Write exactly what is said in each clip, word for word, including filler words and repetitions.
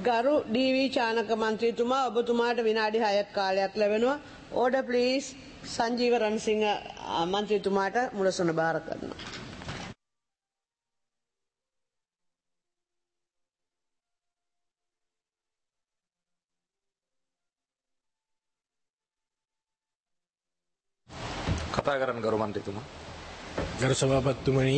ගරු ඩී.වී. චානක මන්ත්‍රීතුමා ඔබතුමාට විනාඩි හයක් කාලයක් ලැබෙනවා. Order please. සංජීව රණසිංහ මන්ත්‍රීතුමාට මුලසුන බාර කරනවා. කතා කරන්න ගරු මන්ත්‍රීතුමා. ගරු සභාපතිතුමනි,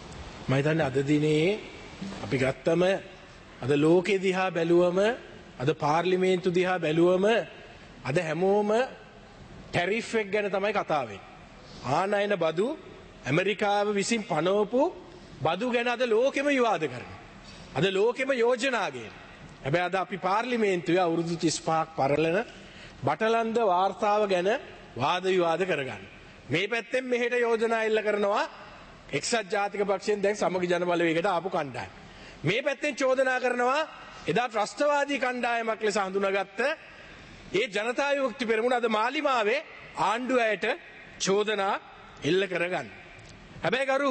මම හිතන්නේ අද දිනේ අපි ගත්තම අද ලෝකෙ දිහා බැලුවම අද පාර්ලිමේන්තු දිහා බැලුවම අද හැමෝම ටැරිෆ් එක ගැන තමයි කතා වෙන්නේ. ආනයන බදු ඇමරිකාව විසින් පනවපු බදු ගැන අද ලෝකෙම විවාද කරනවා. අද ලෝකෙම යෝජනා ගේන. හැබැයි අද අපි පාර්ලිමේන්තුවේ අවුරුදු තිස් පහක් පරලන බටලන්ද වාර්තාව ගැන වාද විවාද කරගන්න. මේ පැත්තෙන් මෙහෙට යෝජනා එල්ල කරනවා එක්සත් ජාතික පක්ෂයෙන් දැන් සමගි ජන බලවේගයට ආපු කණ්ඩායම. මේ පැත්තෙන් චෝදනා කරනවා එදා ත්‍රස්තවාදී කණ්ඩායමක් ලෙස හඳුනාගත්ත ඒ ජනතා විමුක්ති පෙරමුණ අද මාලිමාවේ ආණ්ඩුවයට චෝදනා එල්ල කරගන්න. හැබැයි ගරු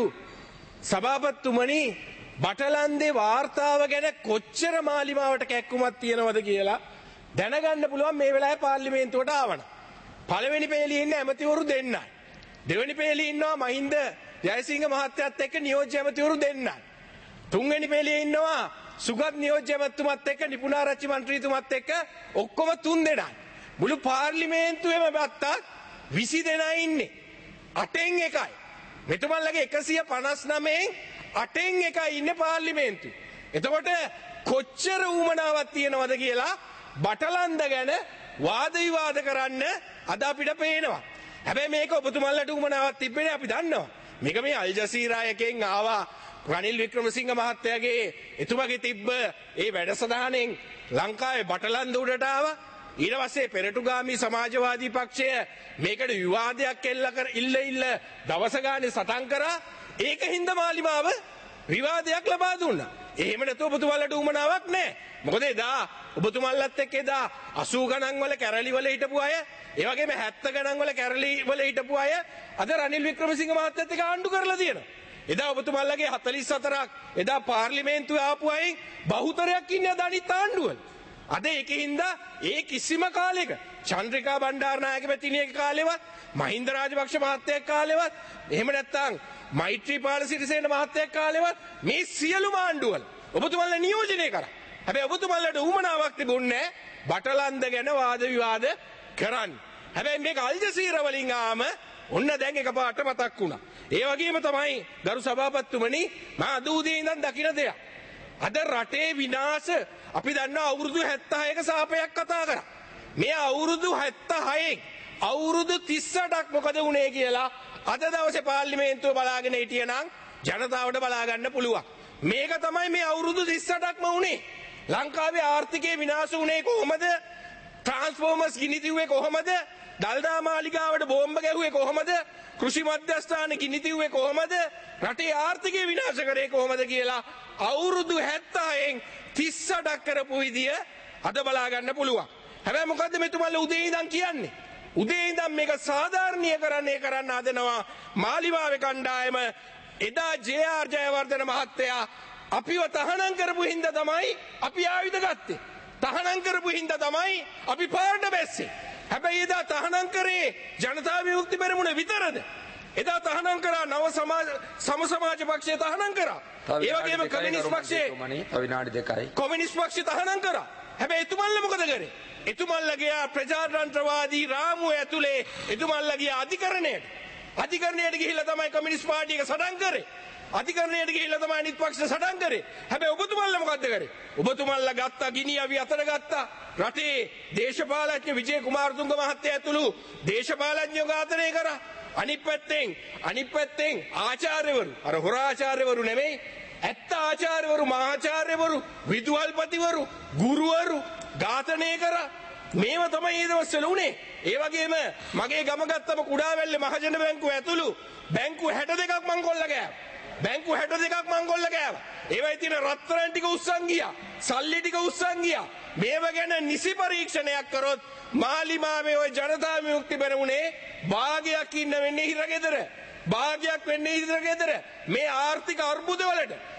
සභාපතිතුමනි, බටලන්දේ වාර්තාව ගැන කොච්චර මාලිමාවට කැක්කුමක් තියෙනවද කියලා දැනගන්න පුළුවන් මේ වෙලාවේ පාර්ලිමේන්තුවට ආවන. පළවෙනි පේළියේ ඉන්න ඇමතිවරු දෙන්නයි. දෙවෙනි පේළියේ ඉන්නවා මහින්ද ජයසිංහ මහත්තයත් එක්ක නියෝජ්‍ය ඇමතිවරු දෙන්නයි. තුන්වෙනි පේළියේ ඉන්නවා සුගත් නියෝජ්‍ය ඇමතුමත් එක්ක නිපුණාරච්චි මන්ත්‍රීතුමත් එක්ක ඔක්කොම තුන් දෙනයි. මුළු පාර්ලිමේන්තුවේම බත්තත් විසි දෙනා ඉන්නේ. අටෙන් එකයි. මෙතුමන්ලගේ එකසිය පනස් නවයෙන් අටෙන් එකයි ඉන්නේ පාර්ලිමේන්තුවේ. එතකොට කොච්චර ඌමනාවක් තියෙනවද කියලා බටලන්ද ගැන වාද විවාද කරන්න අද අපිට පේනවා. හැබැයි මේක ඔබතුමන්ලට ඌමනාවක් තිබෙන්නේ අපි දන්නවා. මේක මේ අල් ජසීරා එකෙන් ආවා රනිල් වික්‍රමසිංහ මහත්තයාගේ එතුමගේ තිබ්බ ඒ වැඩසටහනෙන් ලංකාවේ බටලන්ද උඩට ආවා. ඊට පස්සේ පෙරටුගාමී සමාජවාදී පක්ෂය මේකට විවාදයක් එල්ල කර ඉල්ල ඉල්ල දවස ගානේ සටන් කරා. ඒකින්ද මාලිමාව විවාදයක් ලබා දුන්නා. එහෙම නැතුව ඔබතුමන්ලට උමනාවක් නැහැ. මොකද එදා ඔබතුමන්ලත් එක්ක එදා අසූ ගණන් වල කැරලි වල හිටපු අය, ඒ වගේම හැත්තෑ ගණන් වල කැරලි වල හිටපු අය අද රනිල් වික්‍රමසිංහ මහත්තයත් එක්ක ආණ්ඩු කරලා තියෙනවා. එදා ඔබතුමන්ලගේ හතළිස් හතරක් එදා පාර්ලිමේන්තුවේ ආපු අය බහුතරයක් ඉන්නේ අද අනිත් ආණ්ඩුවල. අද ඒකින්ද ඒ කිසිම කාලයක චන්ද්‍රිකා බණ්ඩාරනායක මැතිණියගේ කාලෙවත් මහින්ද රාජපක්ෂ මහත්තයාගේ කාලෙවත් එහෙම නැත්නම් මෛත්‍රීපාල සිරිසේන මහත්තයාගේ කාලෙවත් මේ සියලු ආණ්ඩුවල ඔබතුමන්ලා නියෝජනය කරා. හැබැයි ඔබතුමන්ලට උමනාවක් තිබුණේ බටලන්ද ගැන වාද විවාද කරන්න. හැබැයි මේක අල් ජසීරා වලින් ආම ඔන්න දැන් එකපාරට මතක් වුණා. ඒ වගේම තමයි ගරු සභාපතිතුමනි, මම අද උදේ ඉඳන් දකින දෙයක්. අද රටේ විනාශ අපි දන්නවා අවුරුදු හැත්තෑ හයක සාපයක් කතා කරා. මේ අවුරුදු හැත්තෑ හයෙන් අවුරුදු තිස් අටක් මොකද වුනේ කියලා අද දවසේ පාර්ලිමේන්තුව බලාගෙන හිටියනම් ජනතාවට බලා ගන්න පුළුවන්. මේක තමයි මේ අවුරුදු තිස් අටක්ම වුනේ. ලංකාවේ ආර්ථිකය විනාශ වුනේ කොහොමද? ට්‍රාන්ස්ෆෝමර්ස් ගිනි තිව්වේ කොහොමද? දල්දා මාලිගාවට බෝම්බ ගැහුවේ කොහොමද? කෘෂි මධ්‍යස්ථාන ගිනි තිව්වේ කොහොමද? රටේ ආර්ථිකය විනාශ කරේ කොහොමද කියලා අවුරුදු හැත්තෑ හයෙන් තිස් අටක් කරපු විදිය අද බලා ගන්න පුළුවන්. හැබැයි මොකද්ද මෙතුමන්ලා උදේ ඉඳන් කියන්නේ? උදේ ඉඳන් මේක සාධාරණීයකරණය කරන්න හදනවා මාලිමාවේ කණ්ඩායම. එදා ජේ ආර් ජයවර්ධන මහත්තයා අපිව තහනම් කරපු හින්දා තමයි අපි ආයුධ ගත්තේ. තහනම් කරපු හින්දා තමයි අපි පාරට බැස්සේ. හැබැයි එදා තහනම් කරේ ජනතා විමුක්ති පෙරමුණ විතරද? එදා තහනම් කරා නව සමාජ සම සමාජ පක්ෂය තහනම් කරා. ඒ වගේම කමියුනිස්ට් පක්ෂය විනාඩි දෙකයි. කොමියුනිස්ට් පක්ෂය තහනම් කරා. හැබැයි එතුමන්ලා මොකද කරේ? එතුමන්ලගේ ප්‍රජාතන්ත්‍රවාදී රාමුව ඇතුලේ එතුමන්ලගේ අධිකරණයට අධිකරණයට ගිහිල්ලා තමයි කමියුනිස්ට් පාර්ටි එක සටන් කරේ. අධිකරණයට ගිහිල්ලා තමයි අනිත් පක්ෂ සටන් කරේ. හැබැයි ඔබතුමන්ලා මොකද්ද කරේ? ඔබතුමන්ලා ගත්තා ගිනි අවි අතර ගත්තා. රටේ දේශපාලඥ විජේ කුමාරතුංග මහත්තයා ඇතුළු දේශපාලඥයෝ ඝාතනය කරා. අනිත් පැත්තෙන් අනිත් පැත්තෙන් ආචාර්යවරු, අර හොරාචාර්යවරු නෙමෙයි, ඇත්ත ආචාර්යවරු, මහාචාර්යවරු, විදුහල්පතිවරු, ගුරුවරු ඝාතනය කරා. මේව තමයි ඒ දවස්වල උනේ. ඒ වගේම මගේ ගම ගත්තම කුඩාවැල්ලේ මහජන බැංකුව ඇතුළු බැංකු හැට දෙකක් මං කොල්ල ගෑවා. බැංකු හැට දෙකක් මං කොල්ල ගෑවා. ඒවයි තියෙන රත්තරන් ටික උස්සන් ගියා. සල්ලි ටික උස්සන් ගියා. මේව ගැන නිසි පරීක්ෂණයක් කරොත් මාලිමාවේ ওই ජනතා විමුක්ති පෙරමුණේ භාගයක් ඉන්න වෙන්නේ හිරගෙදර. භාගයක් වෙන්නේ හිරගෙදර. මේ ආර්ථික අර්බුද වලට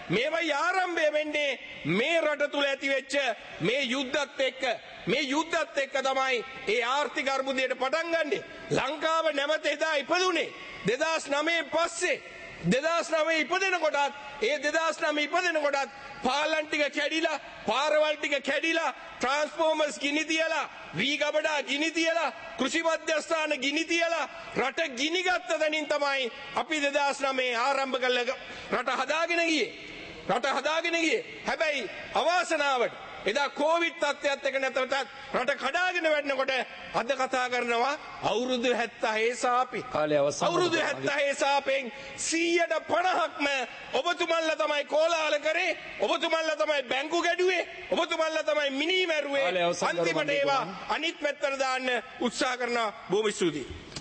මේවයි ආරම්භය වෙන්නේ මේ රට තුල ඇති වෙච්ච මේ යුද්ධත් එක්ක මේ යුද්ධත් එක්ක තමයි ඒ ආර්ථික අර්බුදයට පටන් ගන්නෙ. ලංකාව නැවත එදා ඉපදුනේ දෙදාස් නවය පස්සේ දෙදාස් නවය ඉපදෙනකොටත් ඒ දෙදාස් නවය ඉපදෙනකොටත් පාලම් ටික කැඩිලා පාරවල් ටික කැඩිලා ට්‍රාන්ස්ෆෝමර්ස් ගිනි තියලා වී ගබඩා ගිනි තියලා කෘෂි මධ්‍යස්ථාන ගිනි තියලා රට ගිනි ගත්ත තැනින් තමයි අපි දෙදාස් නවය ආරම්භ කළ රට හදාගෙන ගියේ රට හදාගෙන ගියේ. හැබැයි අවාසනාවට එදා කොවිඩ් තත්ත්වයත් එක්ක නැතටත් රට කඩාගෙන වැටෙනකොට අද කතා කරනවා අවුරුදු හැත්තෑ සාපේ අවුරුදු හැත්තෑ සාපෙන් සීයට පනහක්ම ඔබතුමන්ලා තමයි කෝලාහල කරේ ඔබතුමන්ලා තමයි බැංකු ගැඩුවේ ඔබතුමන්ලා තමයි මිනි මැරුවේ අන්තිමට ඒවා අනිත් පැත්තට දාන්න උත්සාහ කරනවා. බොහොම ස්තුතියි.